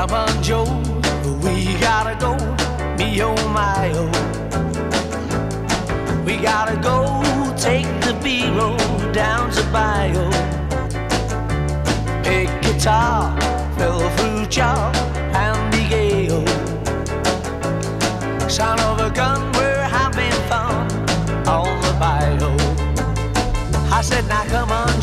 Come on, Joe, we gotta go, me oh my oh. We gotta go, take the B-road down to Bio. Pick guitar, fill fruit jar, and be gay oh. Son of a gun, we're having fun on the Bio. I said, now come on,